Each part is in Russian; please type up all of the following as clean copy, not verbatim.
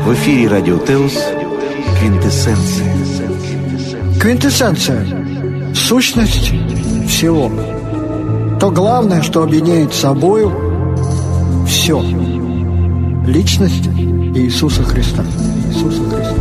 В эфире Радио Теос «Квинтэссенция». Квинтэссенция – сущность всего. То главное, что объединяет собою все. Личность Иисуса Христа. Иисуса Христа.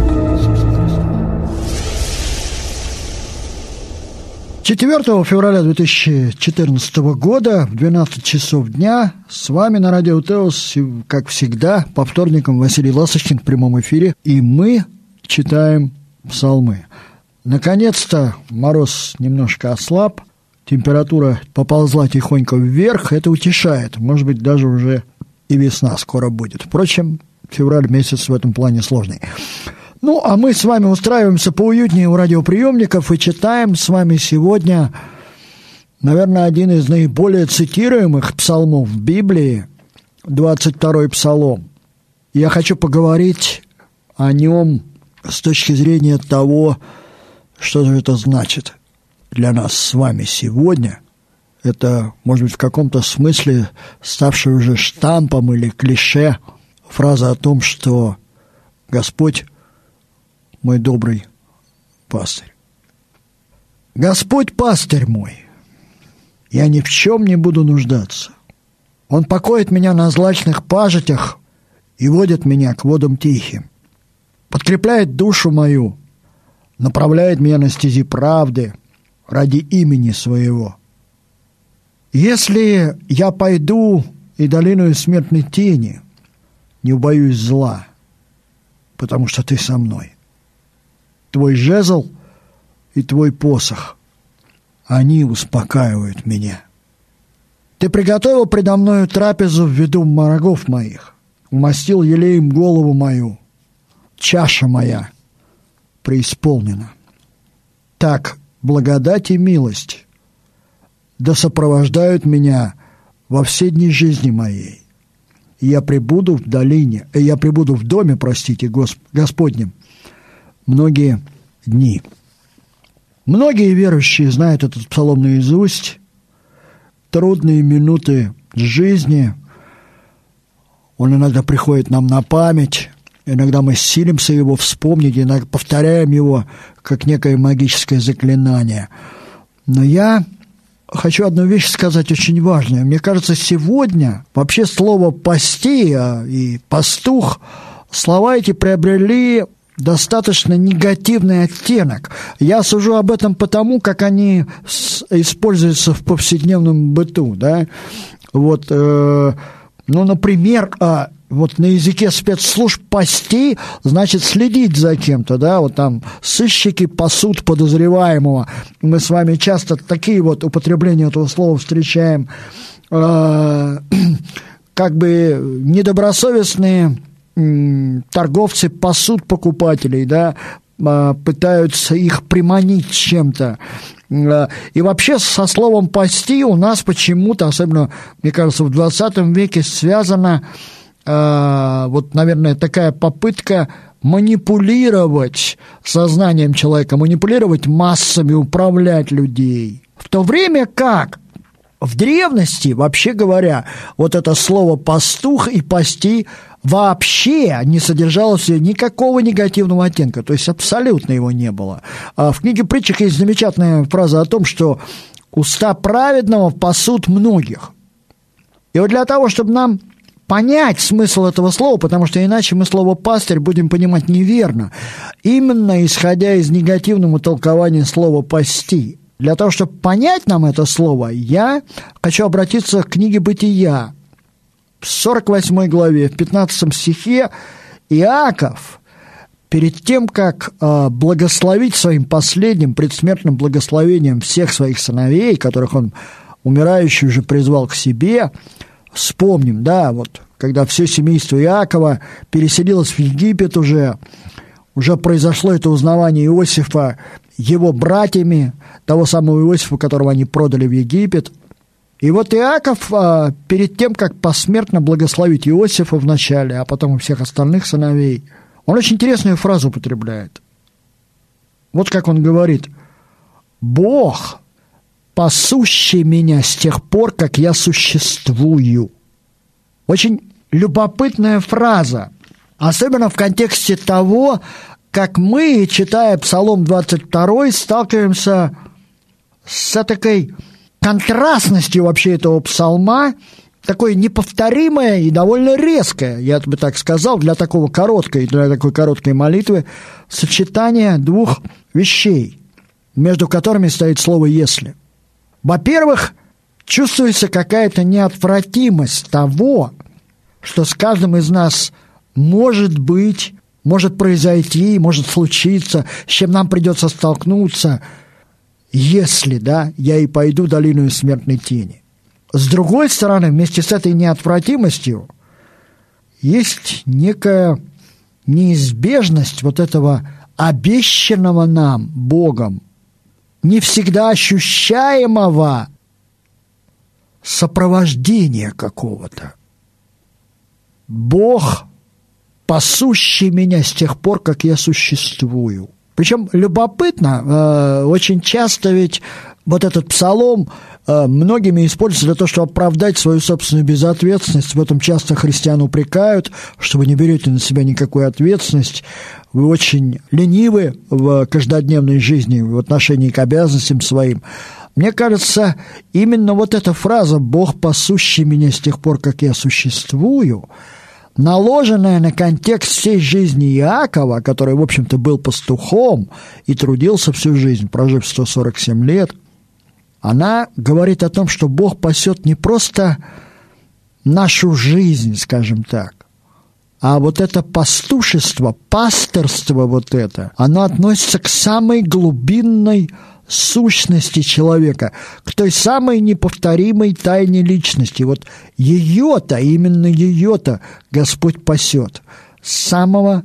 4 февраля 2014 года в 12 часов дня с вами на Радио Теос, как всегда, по вторникам Василий Ласточкин в прямом эфире, и мы читаем псалмы. Наконец-то мороз немножко ослаб, температура поползла тихонько вверх, это утешает, может быть, даже уже и весна скоро будет. Впрочем, февраль месяц в этом плане сложный. Ну, а мы с вами устраиваемся поуютнее у радиоприемников и читаем с вами сегодня, наверное, один из наиболее цитируемых псалмов в Библии, 22-й псалом. Я хочу поговорить о нем с точки зрения того, что же это значит для нас с вами сегодня. Это, может быть, в каком-то смысле ставший уже штампом или клише фраза о том, что Господь мой добрый пастырь. Господь пастырь мой, я ни в чем не буду нуждаться. Он покоит меня на злачных пажитях и водит меня к водам тихим. Подкрепляет душу мою, направляет меня на стези правды ради имени своего. Если я пойду и долиною смертной тени, не убоюсь зла, потому что ты со мной. Твой жезл и твой посох, они успокаивают меня. Ты приготовил предо мною трапезу в виду врагов моих, умастил елеем голову мою, чаша моя преисполнена. Так благодать и милость да сопровождают меня во все дни жизни моей. И я пребуду в доме, Господнем, многие дни. Многие верующие знают этот псалом наизусть. Трудные минуты жизни, он иногда приходит нам на память, иногда мы силимся его вспомнить, иногда повторяем его как некое магическое заклинание. Но я хочу одну вещь сказать очень важную. Мне кажется, сегодня вообще слово «пасти» и «пастух», слова эти приобрели достаточно негативный оттенок. Я сужу об этом потому, как они используются в повседневном быту, да. Вот, например, вот на языке спецслужб «пасти» значит следить за кем-то, да, вот там сыщики пасут подозреваемого. Мы с вами часто такие вот употребления этого слова встречаем, как бы недобросовестные торговцы пасут покупателей, да, пытаются их приманить чем-то. И вообще со словом «пасти» у нас почему-то, особенно, мне кажется, в 20 веке связана, вот, наверное, такая попытка манипулировать сознанием человека, манипулировать массами, управлять людей. В то время как в древности, вообще говоря, вот это слово «пастух» и «пасти» вообще не содержало в себе никакого негативного оттенка, то есть абсолютно его не было. В книге «Притчах» есть замечательная фраза о том, что уста праведного пасут многих. И вот для того, чтобы нам понять смысл этого слова, потому что иначе мы слово «пастырь» будем понимать неверно, именно исходя из негативного толкования слова «пасти». Для того, чтобы понять нам это слово, я хочу обратиться к книге «Бытия». В 48 главе, в 15 стихе Иаков, перед тем, как благословить своим последним предсмертным благословением всех своих сыновей, которых он, умирающий, уже призвал к себе, вспомним, да, вот, когда все семейство Иакова переселилось в Египет уже произошло это узнавание Иосифа его братьями, того самого Иосифа, которого они продали в Египет. И вот Иаков, перед тем, как посмертно благословить Иосифа вначале, а потом и всех остальных сыновей, он очень интересную фразу употребляет. Вот как он говорит: «Бог, пасущий меня с тех пор, как я существую». Очень любопытная фраза. Особенно в контексте того, как мы, читая Псалом 22, сталкиваемся с такой контрастностью вообще этого псалма, такое неповторимое и довольно резкое, я бы так сказал, для такой короткой молитвы, сочетание двух вещей, между которыми стоит слово «если». Во-первых, чувствуется какая-то неотвратимость того, что с каждым из нас может быть, может произойти, может случиться, с чем нам придется столкнуться, если, я и пойду долиною смертной тени. С другой стороны, вместе с этой неотвратимостью есть некая неизбежность вот этого обещанного нам Богом, не всегда ощущаемого сопровождения какого-то. Бог, пасущий меня с тех пор, как я существую. Причем любопытно, очень часто ведь вот этот псалом многими используется для того, чтобы оправдать свою собственную безответственность. В этом часто христиан упрекают, что вы не берете на себя никакую ответственность, вы очень ленивы в каждодневной жизни, в отношении к обязанностям своим. Мне кажется, именно вот эта фраза «Бог, пасущий меня с тех пор, как я существую», наложенная на контекст всей жизни Иакова, который, в общем-то, был пастухом и трудился всю жизнь, прожив 147 лет, она говорит о том, что Бог пасет не просто нашу жизнь, скажем так, а вот это пастушество, пасторство вот это, оно относится к самой глубинной сущности человека, к той самой неповторимой тайне личности. Вот ее-то, именно ее-то Господь пасет с самого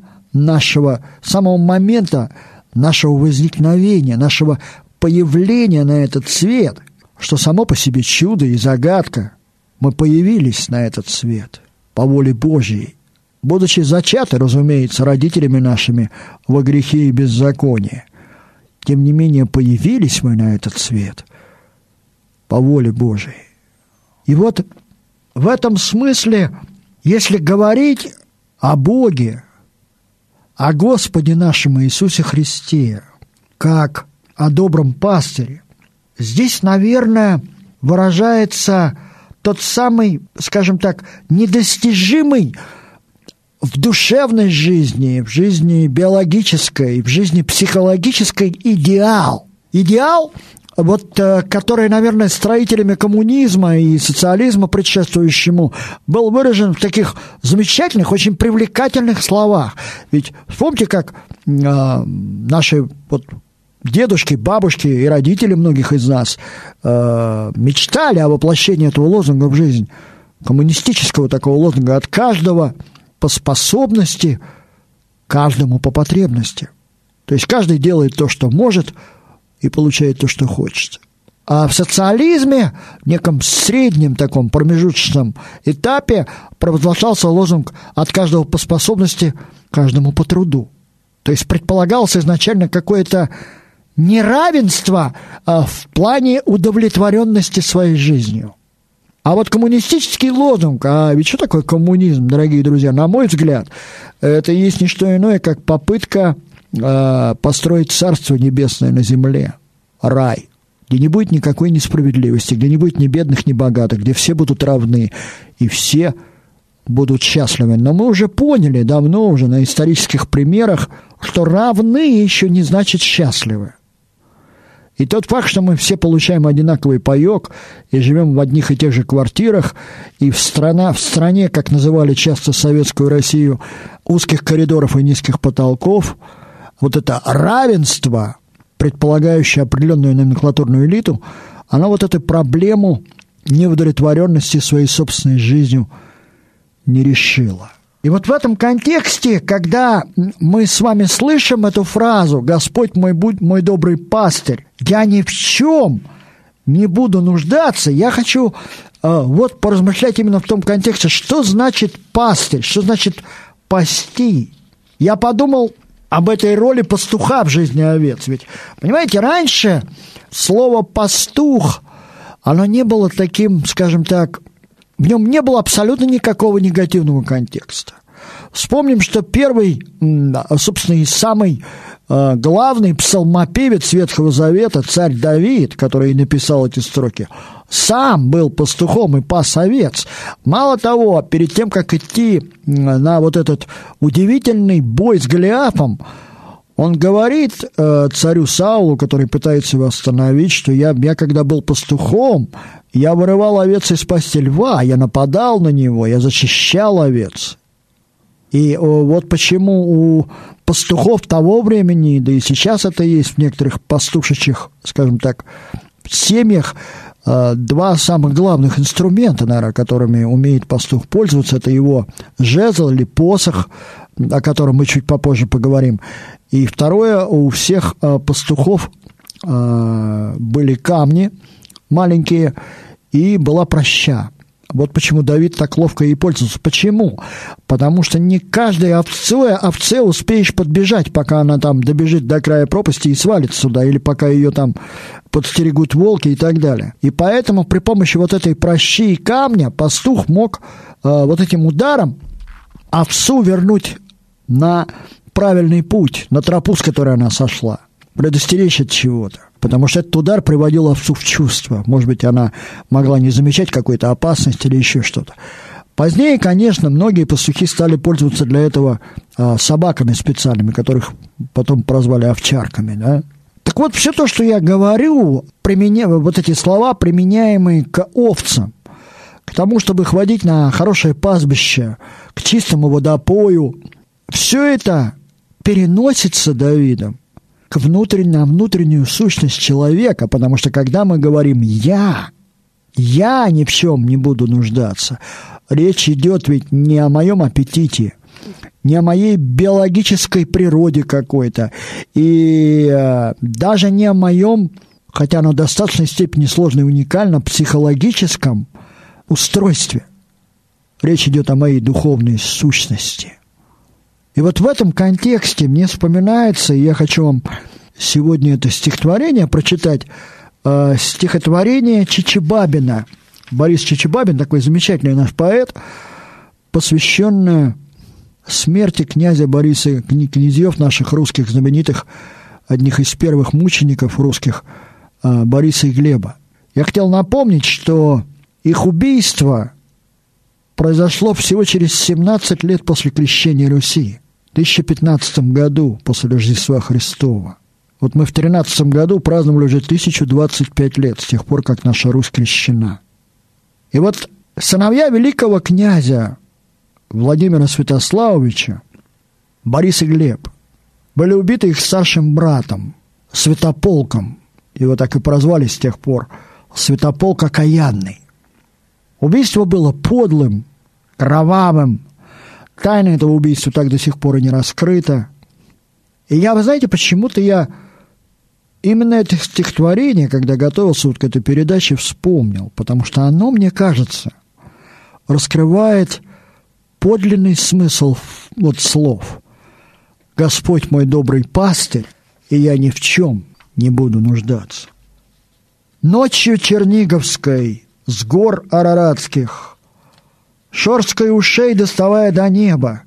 момента нашего возникновения, нашего появления на этот свет, что само по себе чудо и загадка. Мы появились на этот свет по воле Божьей, будучи зачаты, разумеется, родителями нашими во грехе и беззаконии. Тем не менее, появились мы на этот свет по воле Божией. И вот в этом смысле, если говорить о Боге, о Господе нашем Иисусе Христе, как о добром пастыре, здесь, наверное, выражается тот самый, скажем так, недостижимый в душевной жизни, в жизни биологической, в жизни психологической идеал. Идеал, который, наверное, строителями коммунизма и социализма предшествующему был выражен в таких замечательных, очень привлекательных словах. Ведь вспомните, как наши дедушки, бабушки и родители многих из нас мечтали о воплощении этого лозунга в жизнь, коммунистического такого лозунга: от каждого по способности, каждому по потребности. То есть каждый делает то, что может, и получает то, что хочет. А в социализме, в неком среднем таком промежуточном этапе, провозглашался лозунг «от каждого по способности, каждому по труду». То есть предполагалось изначально какое-то неравенство в плане удовлетворенности своей жизнью. А вот коммунистический лозунг, ведь что такое коммунизм, дорогие друзья? На мой взгляд, это есть не что иное, как попытка построить Царство Небесное на земле, рай, где не будет никакой несправедливости, где не будет ни бедных, ни богатых, где все будут равны и все будут счастливы. Но мы уже поняли давно уже на исторических примерах, что равны еще не значит счастливы. И тот факт, что мы все получаем одинаковый паёк и живем в одних и тех же квартирах, и в стране, как называли часто советскую Россию, узких коридоров и низких потолков, вот это равенство, предполагающее определенную номенклатурную элиту, оно вот эту проблему неудовлетворенности своей собственной жизнью не решило. И вот в этом контексте, когда мы с вами слышим эту фразу «Господь мой, будь мой добрый пастырь, я ни в чем не буду нуждаться», я хочу поразмышлять именно в том контексте, что значит пастырь, что значит пасти. Я подумал об этой роли пастуха в жизни овец. Ведь, понимаете, раньше слово «пастух», оно не было таким, скажем так, в нем не было абсолютно никакого негативного контекста. Вспомним, что первый, собственно, и самый главный псалмопевец Ветхого Завета, царь Давид, который и написал эти строки, сам был пастухом и пас овец. Мало того, перед тем, как идти на вот этот удивительный бой с Голиафом, он говорит царю Саулу, который пытается его остановить, что я когда был пастухом, я вырывал овец из пасти льва, я нападал на него, я защищал овец. И вот почему у пастухов того времени, да и сейчас это есть в некоторых пастушечьих, скажем так, семьях, два самых главных инструмента, наверное, которыми умеет пастух пользоваться, это его жезл или посох, о котором мы чуть попозже поговорим. И второе, у всех пастухов были камни маленькие, и была праща. Вот почему Давид так ловко ей пользовался. Почему? Потому что не каждой овце успеешь подбежать, пока она там добежит до края пропасти и свалится сюда, или пока ее там подстерегут волки и так далее. И поэтому при помощи вот этой пращи и камня пастух мог вот этим ударом овцу вернуть на правильный путь, на тропу, с которой она сошла, предостеречь от чего-то. Потому что этот удар приводил овцу в чувство. Может быть, она могла не замечать какой-то опасности или еще что-то. Позднее, конечно, многие пастухи стали пользоваться для этого собаками специальными, которых потом прозвали овчарками, да? Так вот, все то, что я говорю, вот эти слова, применяемые к овцам, к тому, чтобы их водить на хорошее пастбище, к чистому водопою, все это переносится Давидом на внутреннюю сущность человека, потому что когда мы говорим «я ни в чем не буду нуждаться», речь идет ведь не о моем аппетите, не о моей биологической природе какой-то, и даже не о моем, хотя оно в достаточной степени сложно и уникально, психологическом устройстве. Речь идет о моей духовной сущности. И вот в этом контексте мне вспоминается, и я хочу вам сегодня это стихотворение прочитать, стихотворение Чичибабина. Борис Чичибабин, такой замечательный наш поэт, посвященное смерти князя Бориса, князьев наших русских знаменитых, одних из первых мучеников русских, Бориса и Глеба. Я хотел напомнить, что их убийство произошло всего через 17 лет после крещения Руси, в 1015 году после Рождества Христова. Вот мы в 13 году праздновали уже 1025 лет, с тех пор, как наша Русь крещена. И вот сыновья великого князя Владимира Святославовича, Борис и Глеб, были убиты их старшим братом, Святополком. Его так и прозвали с тех пор, Святополк Окаянный. Убийство было подлым, кровавым. Тайна этого убийства так до сих пор и не раскрыта. И вы знаете, почему-то я именно это стихотворение, когда готовился вот к этой передаче, вспомнил. Потому что оно, мне кажется, раскрывает подлинный смысл вот слов. «Господь мой добрый пастырь, и я ни в чем не буду нуждаться». Ночью черниговской, с гор араратских, Шорской ушей доставая до неба,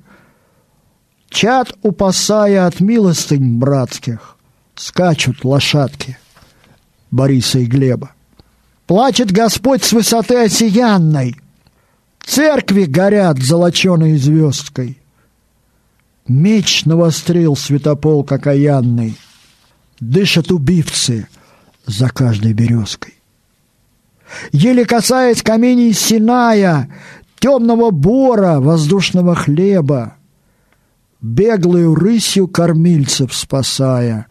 чад упасая от милостынь братских, скачут лошадки Бориса и Глеба. Плачет Господь с высоты осиянной, церкви горят золоченой звездкой. Меч навострил Святополк окаянный, дышат убивцы за каждой березкой. Еле касаясь камней Синая, темного бора, воздушного хлеба, беглую рысью кормильцев спасая,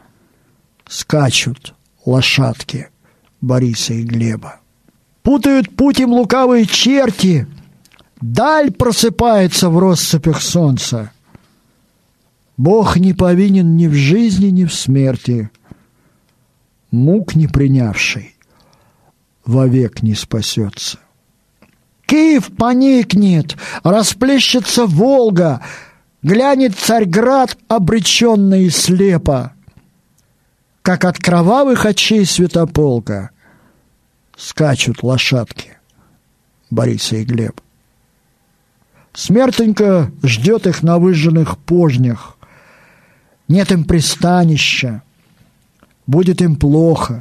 скачут лошадки Бориса и Глеба. Путают путь им лукавые черти, даль просыпается в россыпях солнца. Бог не повинен ни в жизни, ни в смерти, мук не принявший вовек не спасется. Киев поникнет, расплещется Волга, глянет Царьград обреченно и слепо, как от кровавых очей Святополка скачут лошадки Бориса и Глеба. Смертенька ждет их на выжженных пожнях. Нет им пристанища, будет им плохо,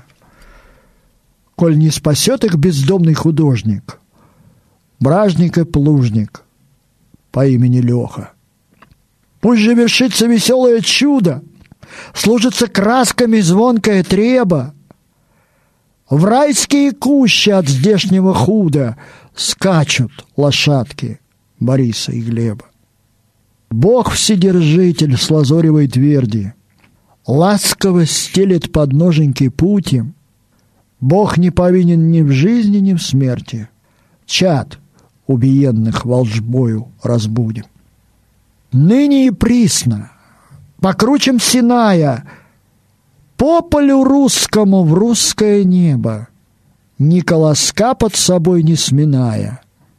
коль не спасет их бездомный художник, бражник и плужник по имени Леха. Пусть же вершится веселое чудо, служится красками звонкое треба. В райские кущи от здешнего худа скачут лошадки Бориса и Глеба. Бог Вседержитель с лазоревой тверди ласково стелет подноженьки пути. Бог не повинен ни в жизни, ни в смерти. Чад убиенных волжбою разбудим. Ныне и присно покручем Синая, по полю русскому в русское небо, ни колоска под собой не сминая,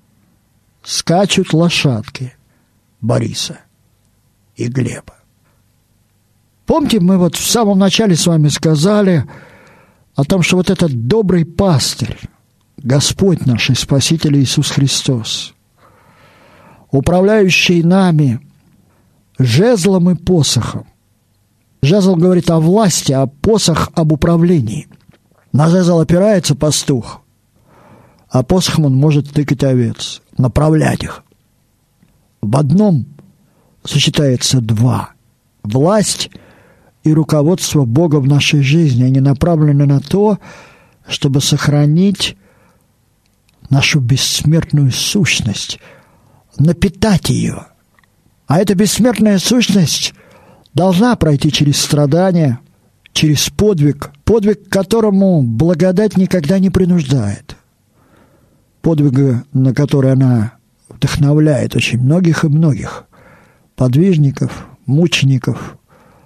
скачут лошадки Бориса и Глеба. Помните, мы вот в самом начале с вами сказали о том, что вот этот добрый пастырь, Господь наш и Спаситель Иисус Христос, управляющий нами жезлом и посохом. Жезл говорит о власти, а посох об управлении. На жезл опирается пастух, а посохом он может тыкать овец, направлять их. В одном сочетается два: власть и руководство Бога в нашей жизни. Они направлены на то, чтобы сохранить нашу бессмертную сущность, напитать ее. А эта бессмертная сущность должна пройти через страдания, через подвиг, подвиг, к которому благодать никогда не принуждает. Подвиг, на который она вдохновляет очень многих и многих подвижников, мучеников,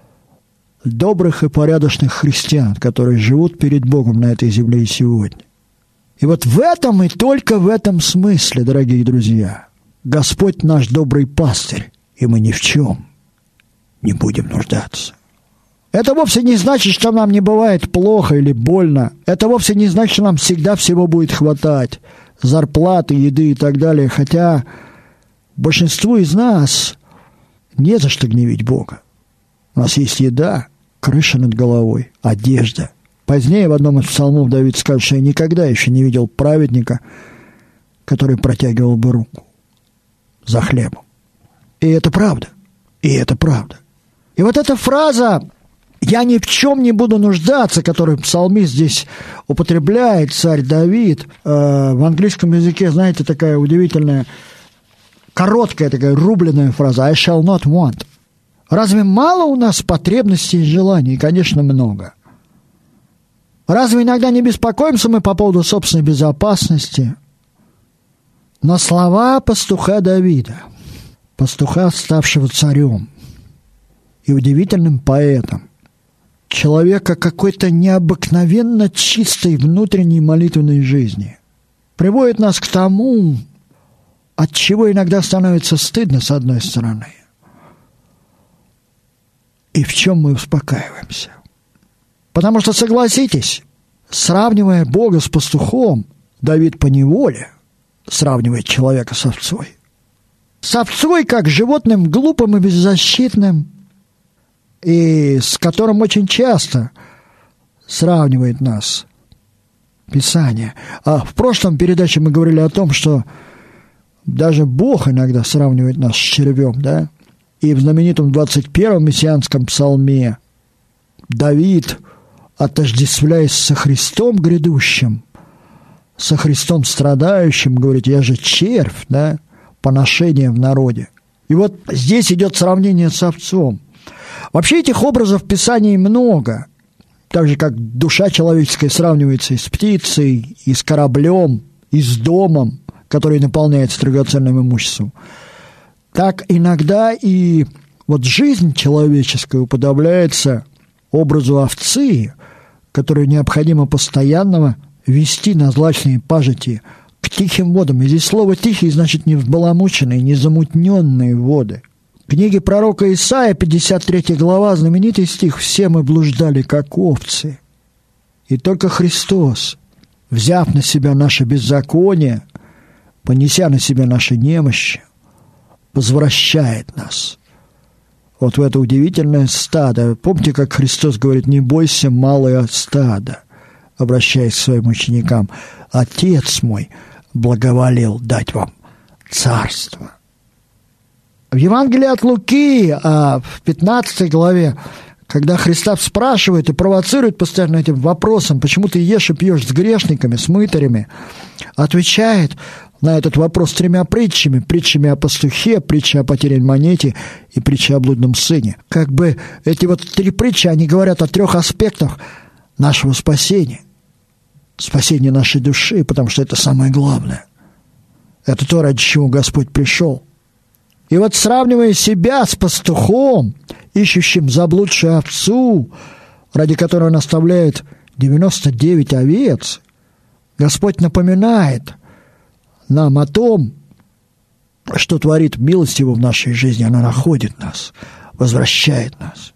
добрых и порядочных христиан, которые живут перед Богом на этой земле и сегодня. И вот в этом и только в этом смысле, дорогие друзья, Господь наш добрый пастырь, и мы ни в чем не будем нуждаться. Это вовсе не значит, что нам не бывает плохо или больно. Это вовсе не значит, что нам всегда всего будет хватать. Зарплаты, еды и так далее. Хотя большинству из нас не за что гневить Бога. У нас есть еда, крыша над головой, одежда. Позднее в одном из псалмов Давид скажет, что я никогда еще не видел праведника, который протягивал бы руку за хлебом. И это правда. И это правда. И вот эта фраза «я ни в чем не буду нуждаться», которую псалмист здесь употребляет, царь Давид, в английском языке, знаете, такая удивительная, короткая такая рубленная фраза «I shall not want». Разве мало у нас потребностей и желаний? Конечно, много. Разве иногда не беспокоимся мы по поводу собственной безопасности? Но слова пастуха Давида, пастуха, ставшего царем и удивительным поэтом, человека какой-то необыкновенно чистой внутренней молитвенной жизни, приводит нас к тому, от чего иногда становится стыдно, с одной стороны, и в чем мы успокаиваемся. Потому что, согласитесь, сравнивая Бога с пастухом, Давид поневоле сравнивает человека с овцой. С овцой, как животным глупым и беззащитным, и с которым очень часто сравнивает нас Писание. А в прошлом передаче мы говорили о том, что даже Бог иногда сравнивает нас с червем, да? И в знаменитом 21-м мессианском псалме Давид, отождествляясь со Христом грядущим, со Христом страдающим, говорит: «Я же червь», да, поношение в народе. И вот здесь идет сравнение с овцом. Вообще этих образов в Писании много. Так же, как душа человеческая сравнивается и с птицей, и с кораблем, и с домом, который наполняется драгоценным имуществом, так иногда и вот жизнь человеческая уподобляется образу овцы, которую необходимо постоянно вести на злачные пажити к тихим водам. И здесь слово «тихий» значит не взбаламученные, не замутненные воды. В книге пророка Исаия, 53 глава, знаменитый стих: «Все мы блуждали, как овцы, и только Христос, взяв на себя наше беззаконие, понеся на себя наши немощи, возвращает нас вот в это удивительное стадо. Помните, как Христос говорит: «Не бойся, малое стадо», обращаясь к своим ученикам, «Отец мой благоволел дать вам царство». В Евангелии от Луки, в 15 главе, когда Христос спрашивает и провоцирует постоянно этим вопросом: «Почему ты ешь и пьешь с грешниками, с мытарями?», отвечает на этот вопрос 3 притчами: притчами о пастухе, притчей о потерянной монете и притчей о блудном сыне. Как бы эти вот 3 притчи, они говорят о 3 аспектах нашего спасения. Спасение нашей души, потому что это самое главное. Это то, ради чего Господь пришел. И вот, сравнивая себя с пастухом, ищущим заблудшую овцу, ради которой он оставляет 99 овец, Господь напоминает нам о том, что творит милость Его в нашей жизни. Она находит нас, возвращает нас.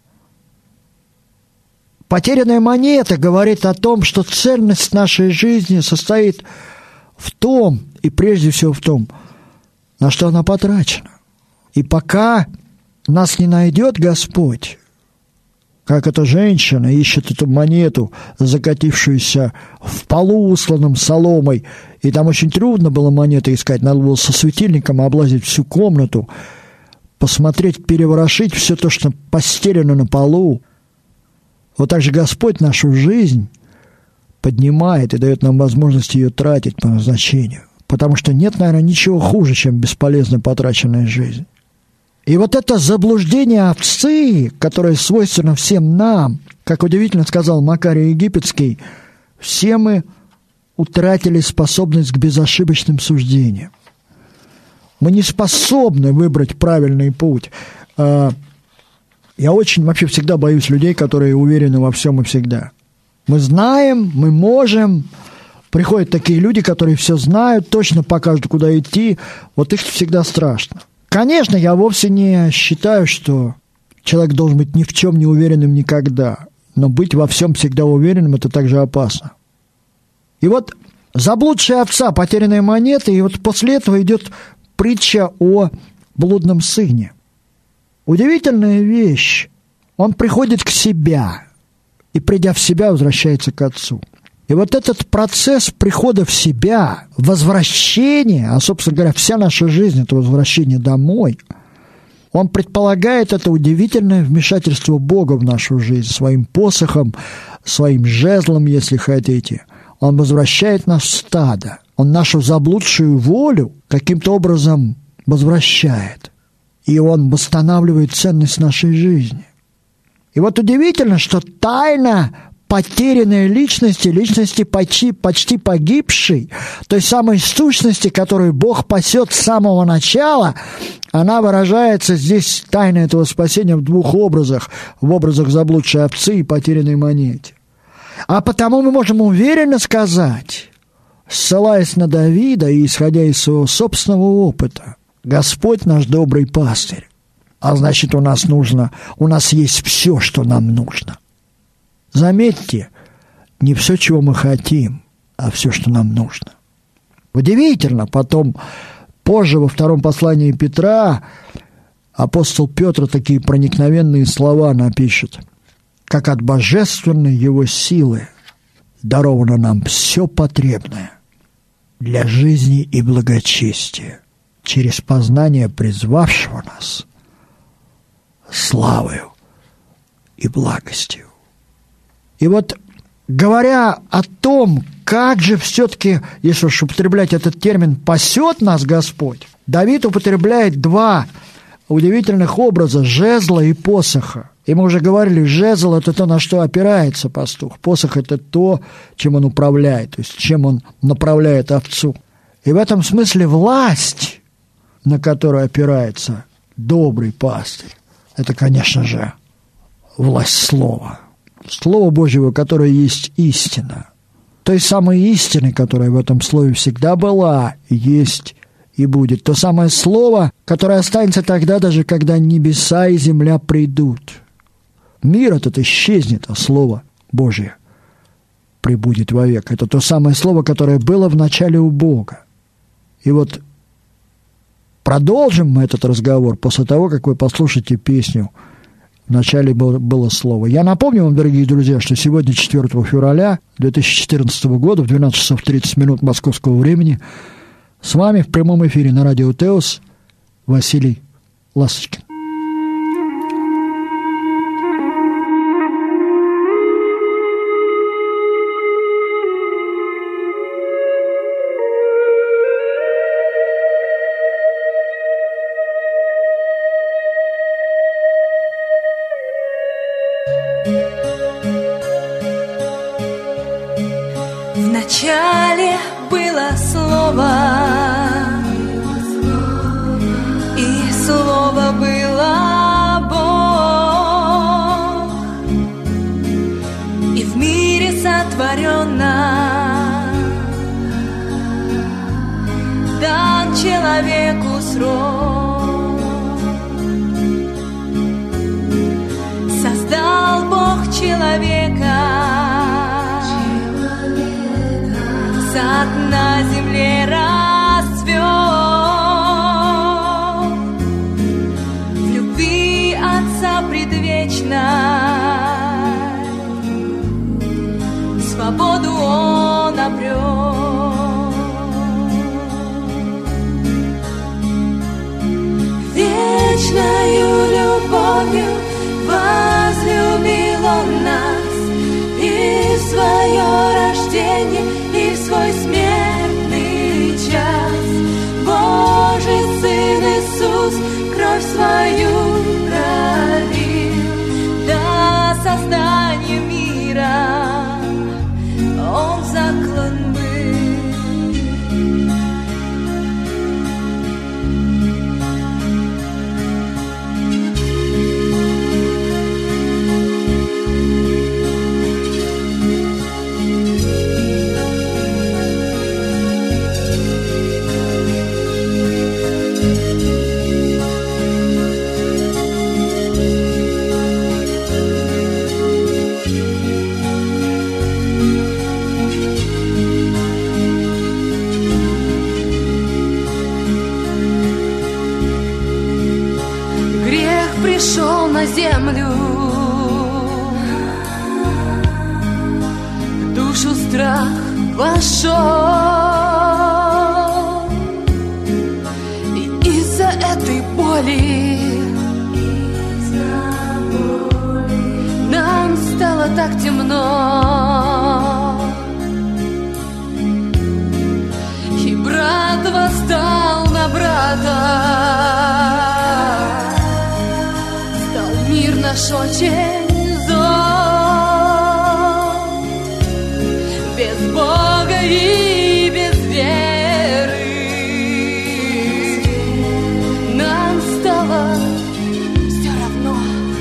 Потерянная монета говорит о том, что ценность нашей жизни состоит в том, и прежде всего в том, на что она потрачена. И пока нас не найдет Господь, как эта женщина ищет эту монету, закатившуюся в полу, усланном соломой, и там очень трудно было монеты искать, надо было со светильником облазить всю комнату, посмотреть, переворошить все то, что постелено на полу. Вот так же Господь нашу жизнь поднимает и дает нам возможность ее тратить по назначению. Потому что нет, наверное, ничего хуже, чем бесполезно потраченная жизнь. И вот это заблуждение овцы, которое свойственно всем нам, как удивительно сказал Макарий Египетский, все мы утратили способность к безошибочным суждениям. Мы не способны выбрать правильный путь. Я очень вообще всегда боюсь людей, которые уверены во всем и всегда. Мы знаем, мы можем. Приходят такие люди, которые все знают, точно покажут, куда идти. Вот их всегда страшно. Конечно, я вовсе не считаю, что человек должен быть ни в чем не уверенным никогда. Но быть во всем всегда уверенным – это также опасно. И вот заблудшая овца, потерянная монета, и вот после этого идет притча о блудном сыне. Удивительная вещь. Он приходит к себе, и, придя в себя, возвращается к отцу. И вот этот процесс прихода в себя, возвращения, а, собственно говоря, вся наша жизнь – это возвращение домой, он предполагает это удивительное вмешательство Бога в нашу жизнь своим посохом, своим жезлом, если хотите. Он возвращает нас в стадо. Он нашу заблудшую волю каким-то образом возвращает. И он восстанавливает ценность нашей жизни. И вот удивительно, что тайна потерянной личности почти погибшей, той самой сущности, которую Бог пасет с самого начала, она выражается здесь, тайна этого спасения, в 2 образах. В образах заблудшей овцы и потерянной монете. А потому мы можем уверенно сказать, ссылаясь на Давида и исходя из своего собственного опыта: Господь наш добрый пастырь, а значит, у нас есть все, что нам нужно. Заметьте, не все, чего мы хотим, а все, что нам нужно. Удивительно, потом, позже, во 2 послании Петра, апостол Петр такие проникновенные слова напишет: «Как от божественной его силы даровано нам все потребное для жизни и благочестия через познание призвавшего нас славою и благостью». И вот, говоря о том, как же все-таки, если уж употреблять этот термин, пасет нас Господь, Давид употребляет 2 удивительных образа – жезла и посоха. И мы уже говорили, жезл – это то, на что опирается пастух. Посох – это то, чем он управляет, то есть чем он направляет овцу. И в этом смысле власть, на которую опирается добрый пастырь, это, конечно же, власть слова. Слово Божьего, которое есть истина. Той самой истины, которая в этом слове всегда была, есть и будет. То самое слово, которое останется тогда, даже когда небеса и земля придут. Мир этот исчезнет, а Слово Божье пребудет вовек. Это то самое слово, которое было в начале у Бога. И вот Продолжим мы этот разговор после того, как вы послушаете песню. Вначале было слово. Я напомню вам, дорогие друзья, что сегодня, 4 февраля 2014 года, в 12 часов 30 минут московского времени, с вами в прямом эфире на радио Теос Василий Ласточкин. Вначале было слово, и слово было Бог, и в мире сотворено дан человеку срок. Создал Бог человека, сад на земле расцвел, в любви Отца предвечной свободу Он обрел. Вечною любовью возлюбил Он нас, и в свое рождение, и в свой смертный час Божий Сын Иисус кровь свою пролил. До создания мира Он заклан был. Пришел на землю, в душу страх вошел, и из-за этой боли нам стало так темно, и брат восстал на брата. Мир наш очень зол, без Бога и без веры. Нам стало все равно.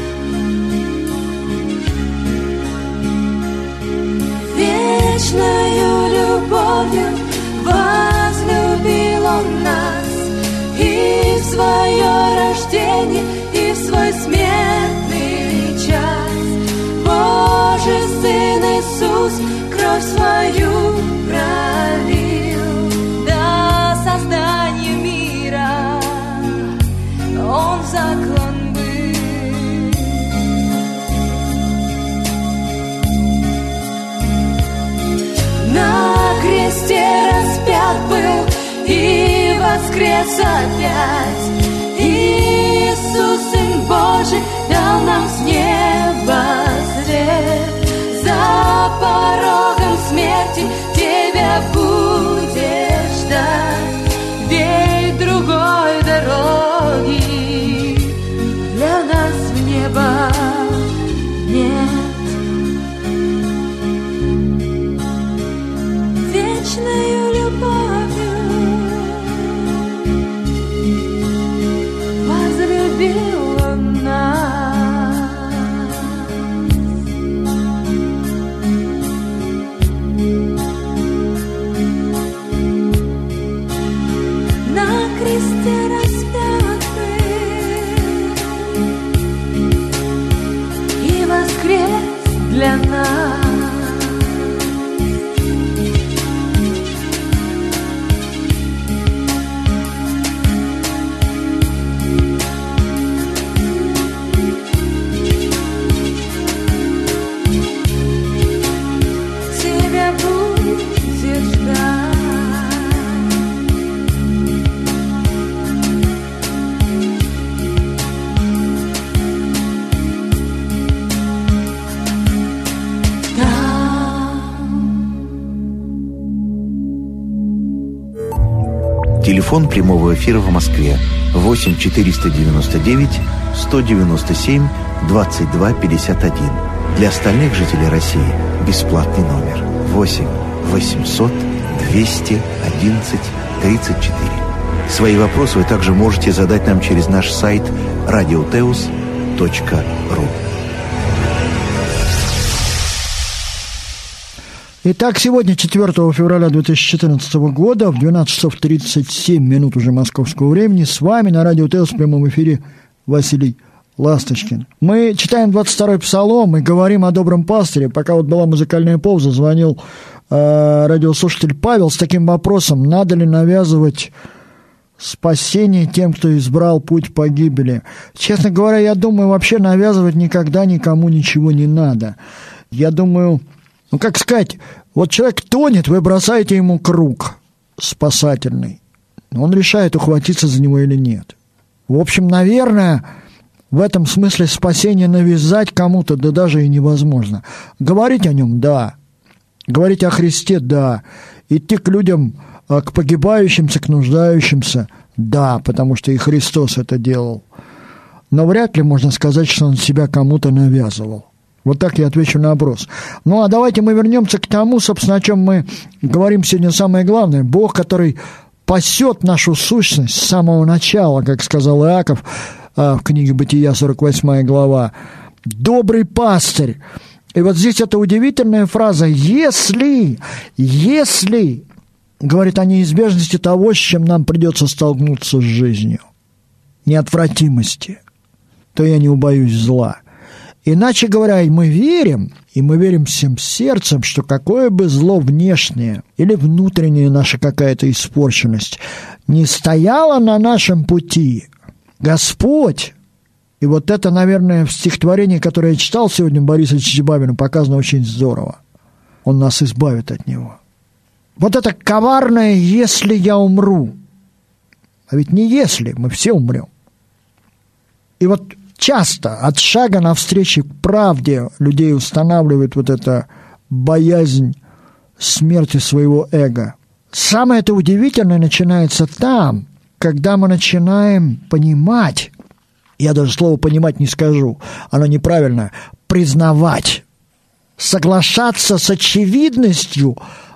Вечною любовью возлюбил Он нас, и в свое рождение, и в свой смертный час Божий Сын Иисус кровь свою пролил. До создания мира Он заклан был. На кресте распят был и воскрес опять. Иисус, Сын Божий, дал нам с неба свет. За порогом смерти Тебя будет ждать. Ведь другой дороги для нас в небо нет. Вечною любовью возлюбил Он нас. На кресте распят был Телефон прямого эфира в Москве 8 499 197 22 51. Для остальных жителей России бесплатный номер 8 800 211 34. Свои вопросы вы также можете задать нам через наш сайт radioteus.ru. Итак, сегодня, 4 февраля 2014 года, в 12 часов 37 минут уже московского времени, с вами на Радио Теос в прямом эфире Василий Ласточкин. Мы читаем 22-й Псалом и говорим о добром пастыре. Пока вот была музыкальная пауза, звонил радиослушатель Павел с таким вопросом: надо ли навязывать спасение тем, кто избрал путь погибели? Честно говоря, я думаю, вообще навязывать никогда никому ничего не надо. Я думаю, как сказать, вот человек тонет, вы бросаете ему круг спасательный. Он решает, ухватиться за него или нет. В общем, наверное, в этом смысле спасение навязать кому-то, да даже и невозможно. Говорить о нем, да. Говорить о Христе, да. Идти к людям, к погибающимся, к нуждающимся, да, потому что и Христос это делал. Но вряд ли можно сказать, что он себя кому-то навязывал. Вот так я отвечу на вопрос. Ну, а давайте мы вернемся к тому, собственно, о чем мы говорим сегодня самое главное. Бог, который пасет нашу сущность с самого начала, как сказал Иаков в книге «Бытия», 48 глава. «Добрый пастырь». И вот здесь эта удивительная фраза «если», говорит о неизбежности того, с чем нам придется столкнуться с жизнью, неотвратимости, то я не убоюсь зла. Иначе говоря, мы верим, и мы верим всем сердцем, что какое бы зло внешнее или внутренняя наша какая-то испорченность не стояла на нашем пути, Господь, и вот это, наверное, в стихотворении, которое я читал сегодня Бориса Чичибабина, показано очень здорово, Он нас избавит от него. Вот это коварное «если я умру», а ведь не «если», мы все умрем. И вот часто от шага навстречу к правде людей устанавливает вот эта боязнь смерти своего эго. Самое это удивительное начинается там, когда мы начинаем понимать, я даже слово «понимать» не скажу, оно неправильное, признавать, соглашаться с очевидностью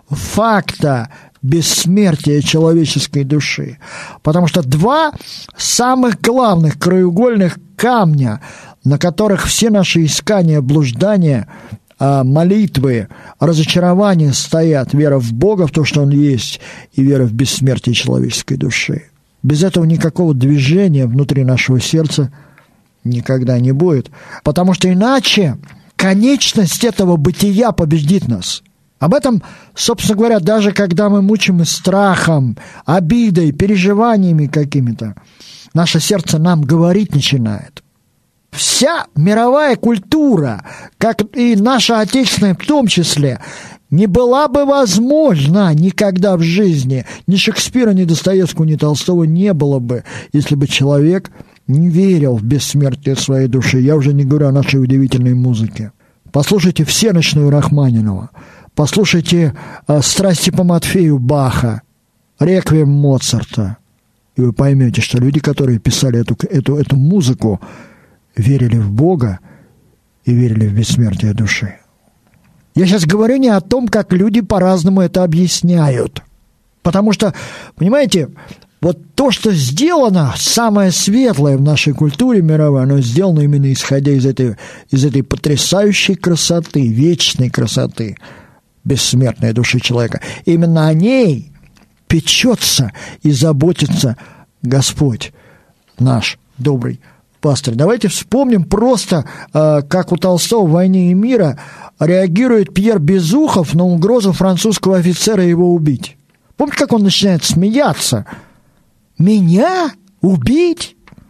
факта бессмертия человеческой души. Потому что два самых главных краеугольных камня, на которых все наши искания, блуждания, молитвы, разочарования стоят: вера в Бога, в то, что Он есть, и вера в бессмертие человеческой души. Без этого никакого движения внутри нашего сердца никогда не будет. Потому что иначе конечность этого бытия победит нас. Об этом, собственно говоря, даже когда мы мучимы страхом, обидой, переживаниями какими-то, наше сердце нам говорить начинает. Вся мировая культура, как и наша отечественная в том числе, не была бы возможна никогда в жизни. Ни Шекспира, ни Достоевского, ни Толстого не было бы, если бы человек не верил в бессмертие своей души. Я уже не говорю о нашей удивительной музыке. Послушайте всеночную Рахманинова. Послушайте «Страсти по Матфею» Баха, «Реквием» Моцарта, и вы поймете, что люди, которые писали эту музыку, верили в Бога и верили в бессмертие души. Я сейчас говорю не о том, как люди по-разному это объясняют. Потому что, понимаете, вот то, что сделано, самое светлое в нашей культуре мировой, оно сделано именно исходя из этой потрясающей красоты, вечной красоты бессмертной души человека. Именно о ней печется и заботится Господь, наш добрый пастырь. Давайте вспомним просто, как у Толстого в «Войне и мире» реагирует Пьер Безухов на угрозу французского офицера его убить. Помните, как он начинает смеяться? «Меня? Убить?»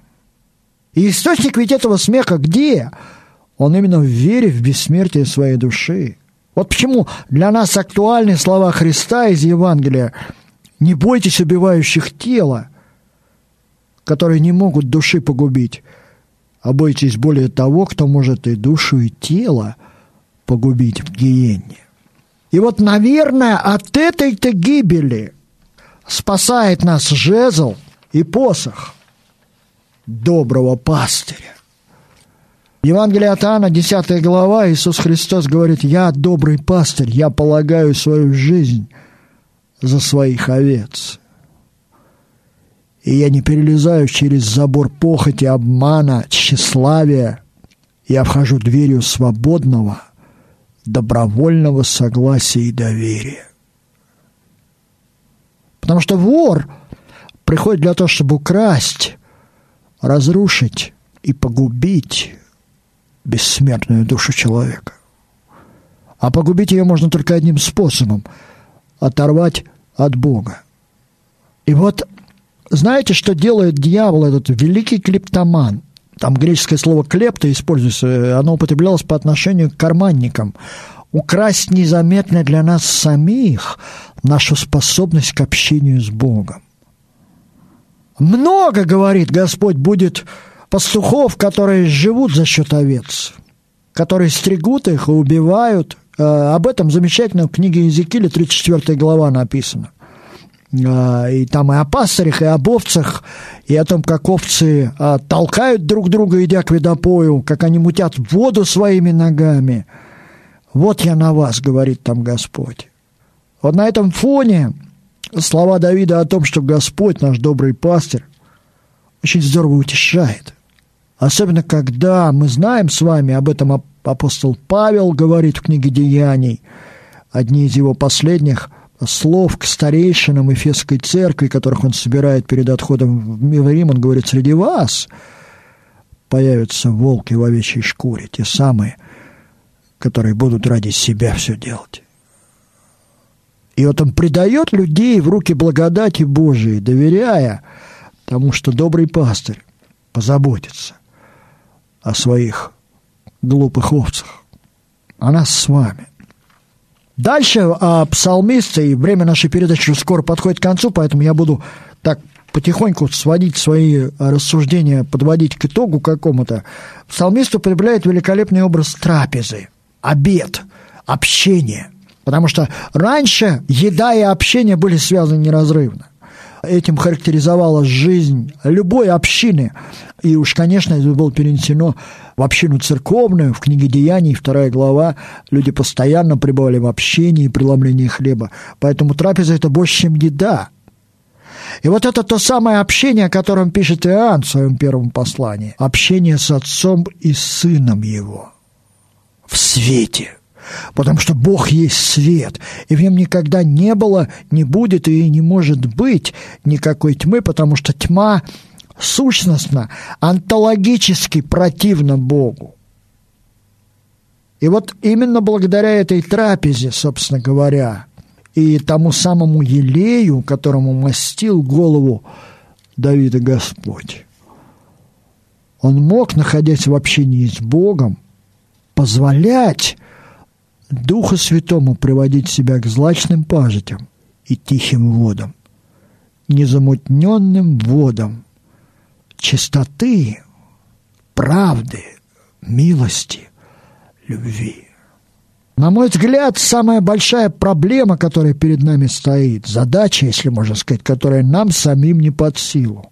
И источник ведь этого смеха где? Он именно в вере в бессмертие своей души. Вот почему для нас актуальны слова Христа из Евангелия: «Не бойтесь убивающих тела, которые не могут души погубить, а бойтесь более того, кто может и душу, и тело погубить в гиенне». И вот, наверное, от этой-то гибели спасает нас жезл и посох доброго пастыря. Евангелие от Иоанна, 10 глава, Иисус Христос говорит: «Я добрый пастырь, я полагаю свою жизнь за своих овец. И я не перелезаю через забор похоти, обмана, тщеславия. Я вхожу дверью свободного, добровольного согласия и доверия». Потому что вор приходит для того, чтобы украсть, разрушить и погубить бессмертную душу человека. А погубить ее можно только одним способом – оторвать от Бога. И вот знаете, что делает дьявол, этот великий клептоман? Там греческое слово «клепто» используется, оно употреблялось по отношению к карманникам. Украсть незаметно для нас самих нашу способность к общению с Богом. Много, говорит Господь, будет пастухов, которые живут за счет овец, которые стригут их и убивают. Об этом замечательно в книге Иезекииля, 34 глава написано. И там и о пастырях, и об овцах, и о том, как овцы толкают друг друга, идя к водопою, как они мутят воду своими ногами. «Вот я на вас», — говорит там Господь. Вот на этом фоне слова Давида о том, что Господь, наш добрый пастырь, очень здорово утешает. Особенно, когда мы знаем с вами, об этом апостол Павел говорит в книге «Деяний», одни из его последних слов к старейшинам Ефесской церкви, которых он собирает перед отходом в Рим, он говорит: «Среди вас появятся волки в овечьей шкуре, те самые, которые будут ради себя все делать». И вот он предает людей в руки благодати Божией, доверяя тому, что добрый пастырь позаботится о своих глупых овцах, о нас с вами. Дальше псалмист, и время нашей передачи скоро подходит к концу, поэтому я буду так потихоньку сводить свои рассуждения, подводить к итогу какому-то. Псалмист употребляет великолепный образ трапезы, обед, общение. Потому что раньше еда и общение были связаны неразрывно. Этим характеризовалась жизнь любой общины. И уж, конечно, это было перенесено в общину церковную. В книге «Деяний», 2 глава, люди постоянно пребывали в общении и преломлении хлеба. Поэтому трапеза – это больше, чем еда. И вот это то самое общение, о котором пишет Иоанн в своем первом послании. Общение с Отцом и Сыном Его в свете. Потому что Бог есть свет, и в нем никогда не было, не будет и не может быть никакой тьмы, потому что тьма сущностно, онтологически противна Богу. И вот именно благодаря этой трапезе, собственно говоря, и тому самому елею, которому мастил голову Давида Господь, он мог, находясь в общении с Богом, позволять Духу Святому приводить себя к злачным пажитям и тихим водам, незамутненным водам чистоты, правды, милости, любви. На мой взгляд, самая большая проблема, которая перед нами стоит, задача, если можно сказать, которая нам самим не под силу.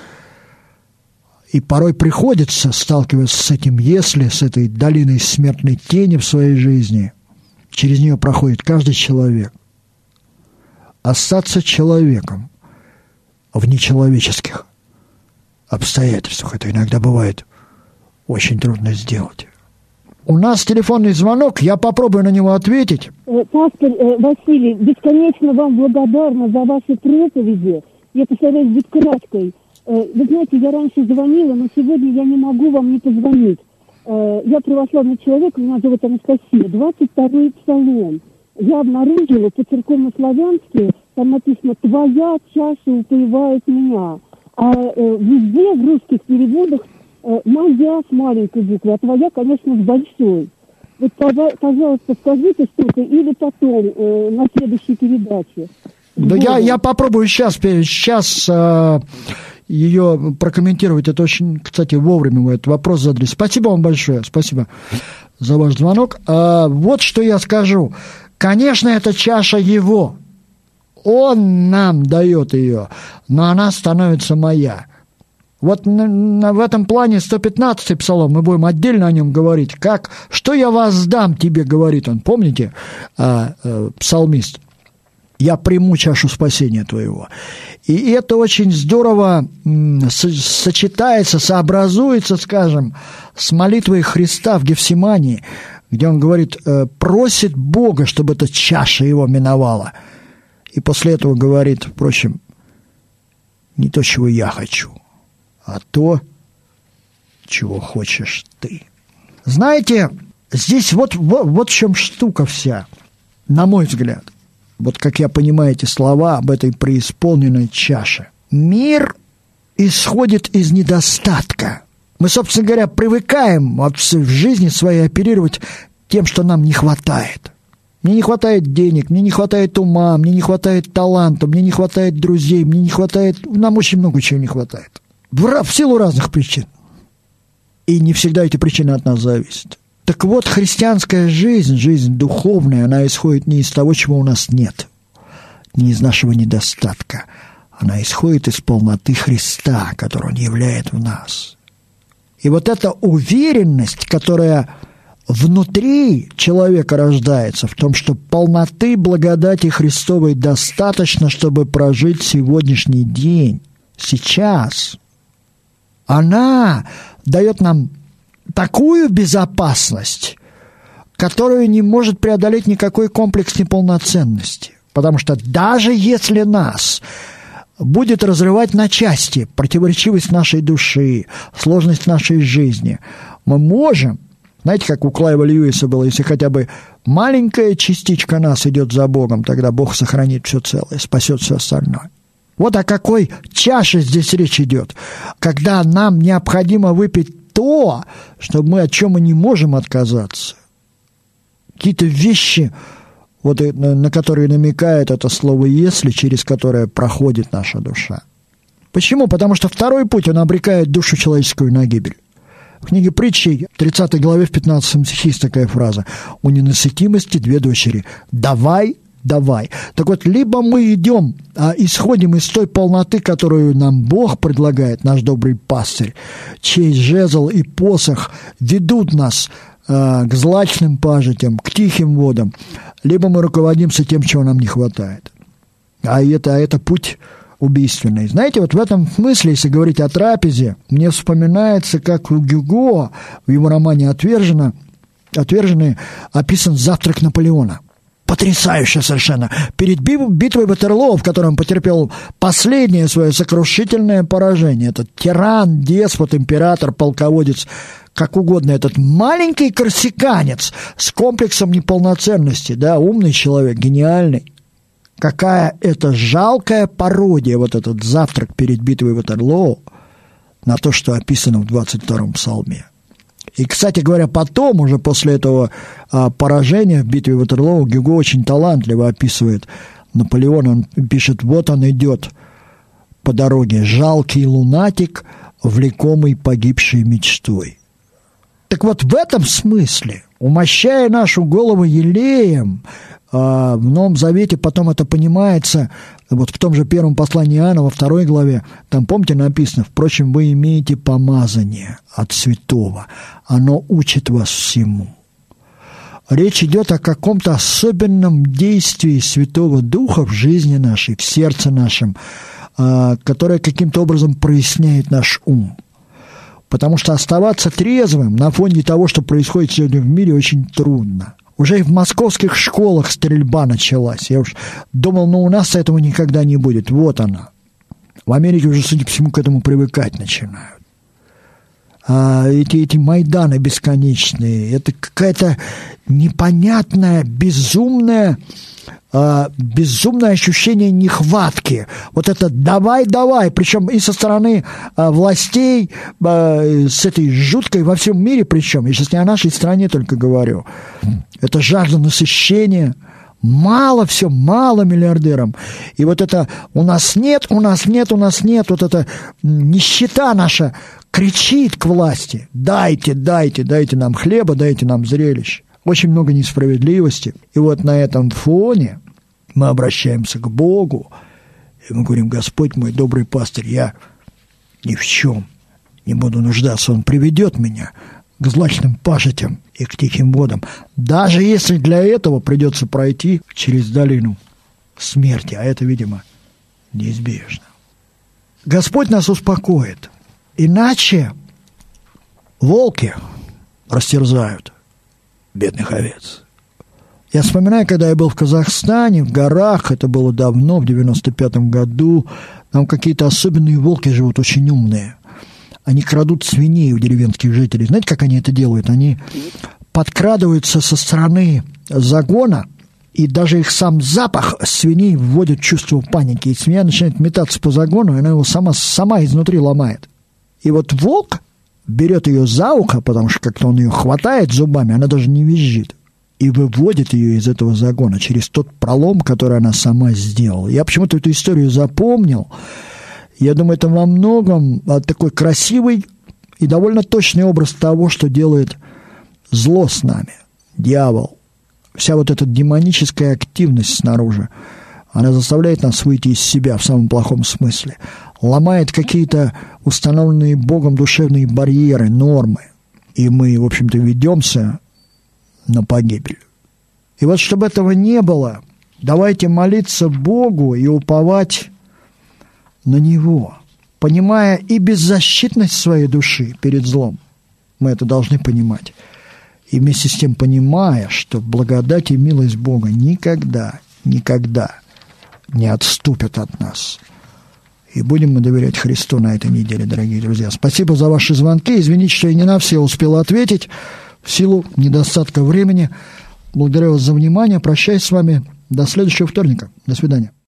И порой приходится сталкиваться с этим «если», с этой долиной смертной тени в своей жизни. Через нее проходит каждый человек. Остаться человеком в нечеловеческих обстоятельствах. Это иногда бывает очень трудно сделать. У нас телефонный звонок, я попробую на него ответить. Пастор Василий, бесконечно вам благодарна за ваши проповеди. Я постараюсь быть краткой. Вы знаете, я раньше звонила, но сегодня я не могу вам не позвонить. Я православный человек, меня зовут Анастасия, 22-й псалом. Я обнаружила по церковно-славянски, там написано «Твоя чаша упоевает меня». А везде в русских переводах «моя» с маленькой буквы, а «твоя», конечно, с большой. Вот, пожалуйста, скажите что-то или потом на следующей передаче. Да я попробую сейчас ее прокомментировать. Это очень, кстати, вовремя вы этот вопрос задали. Спасибо вам большое, спасибо за ваш звонок. Вот что я скажу. Конечно, это чаша его. Он нам дает ее, но она становится моя. Вот в этом плане 115-й псалом, мы будем отдельно о нем говорить. Что я воздам тебе, говорит он, помните, псалмист? Я приму чашу спасения твоего. И это очень здорово сочетается, сообразуется, скажем, с молитвой Христа в Гефсимании, где он говорит, просит Бога, чтобы эта чаша его миновала. И после этого говорит, впрочем, не то, чего я хочу, а то, чего хочешь ты. Знаете, здесь вот в чем штука вся, на мой взгляд. Вот как я понимаю эти слова об этой преисполненной чаше. Мир исходит из недостатка. Мы, собственно говоря, привыкаем в жизни своей оперировать тем, что нам не хватает. Мне не хватает денег, мне не хватает ума, мне не хватает таланта, мне не хватает друзей, мне не хватает... Нам очень много чего не хватает. В силу разных причин. И не всегда эти причины от нас зависят. Так вот, христианская жизнь, жизнь духовная, она исходит не из того, чего у нас нет, не из нашего недостатка. Она исходит из полноты Христа, которую Он являет в нас. И вот эта уверенность, которая внутри человека рождается, в том, что полноты благодати Христовой достаточно, чтобы прожить сегодняшний день, сейчас, она дает нам такую безопасность, которую не может преодолеть никакой комплекс неполноценности. Потому что даже если нас будет разрывать на части противоречивость нашей души, сложность нашей жизни, мы можем, знаете, как у Клайва Льюиса было, если хотя бы маленькая частичка нас идет за Богом, тогда Бог сохранит все целое, спасет все остальное. Вот о какой чаше здесь речь идет, когда нам необходимо выпить то, что мы, от чем мы не можем отказаться. Какие-то вещи, вот, на которые намекает это слово «если», через которое проходит наша душа. Почему? Потому что второй путь, он обрекает душу человеческую на гибель. В книге Притчей, 30 главе, в 15 стихе есть такая фраза: «У ненасытимости две дочери. Давай, давай». Так вот, либо мы исходим из той полноты, которую нам Бог предлагает, наш добрый пастырь, чей жезл и посох ведут нас к злачным пажитям, к тихим водам, либо мы руководимся тем, чего нам не хватает. А это путь убийственный. Знаете, вот в этом смысле, если говорить о трапезе, мне вспоминается, как у Гюго в его романе «Отверженные» описан завтрак Наполеона. Потрясающе совершенно. Перед битвой Ватерлоо, в которой он потерпел последнее свое сокрушительное поражение, этот тиран, деспот, император, полководец, как угодно, этот маленький корсиканец с комплексом неполноценности, да, умный человек, гениальный. Какая это жалкая пародия, вот этот завтрак перед битвой Ватерлоо, на то, что описано в 22-м псалме. И, кстати говоря, потом, уже после этого поражения в битве Ватерлоо, Гюго очень талантливо описывает Наполеона. Он пишет: «Вот он идет по дороге, жалкий лунатик, влекомый погибшей мечтой». Так вот, в этом смысле, умощая нашу голову елеем, в Новом Завете потом это понимается, вот в том же первом послании Иоанна, во 2 главе, там, помните, написано: «Впрочем, вы имеете помазание от святого, оно учит вас всему». Речь идет о каком-то особенном действии Святого Духа в жизни нашей, в сердце нашем, которое каким-то образом проясняет наш ум. Потому что оставаться трезвым на фоне того, что происходит сегодня в мире, очень трудно. Уже и в московских школах стрельба началась. Я уж думал, у нас этого никогда не будет. Вот она. В Америке уже, судя по всему, к этому привыкать начинают. Эти майданы бесконечные, это какая-то непонятная, безумное ощущение нехватки. Вот это «давай, давай», причем и со стороны властей, с этой жуткой во всем мире, причем, я сейчас не о нашей стране только говорю, это жажда насыщения, мало все, мало миллиардерам. И вот это у нас нет, вот эта нищета наша кричит к власти: дайте нам хлеба, дайте нам зрелищ. Очень много несправедливости. И вот на этом фоне Мы обращаемся к Богу, и мы говорим: Господь мой добрый пастырь, я ни в чем не буду нуждаться. Он приведет меня к злачным пажитям и к тихим водам, даже если для этого придется пройти через долину смерти, а это, видимо, неизбежно. Господь нас успокоит, иначе волки растерзают бедных овец. Я вспоминаю, когда я был в Казахстане, в горах, это было давно, в 95-м году, там какие-то особенные волки живут, очень умные. Они крадут свиней у деревенских жителей. Знаете, как они это делают? Они подкрадываются со стороны загона, и даже их сам запах свиней вводит в чувство паники. И свинья начинает метаться по загону, и она его сама изнутри ломает. И вот волк берет ее за ухо, потому что как-то он ее хватает зубами, она даже не визжит, и выводит ее из этого загона через тот пролом, который она сама сделала. Я почему-то эту историю запомнил. Я думаю, это во многом такой красивый и довольно точный образ того, что делает зло с нами, дьявол. Вся вот эта демоническая активность снаружи, она заставляет нас выйти из себя в самом плохом смысле, ломает какие-то установленные Богом душевные барьеры, нормы, и мы, в общем-то, ведемся на погибель. И вот чтобы этого не было, давайте молиться Богу и уповать на Него, понимая и беззащитность своей души перед злом. Мы это должны понимать. И вместе с тем понимая, что благодать и милость Бога никогда, никогда не отступят от нас. И будем мы доверять Христу на этой неделе, дорогие друзья. Спасибо за ваши звонки. Извините, что я не на все успел ответить в силу недостатка времени. Благодарю вас за внимание. Прощаюсь с вами до следующего вторника. До свидания.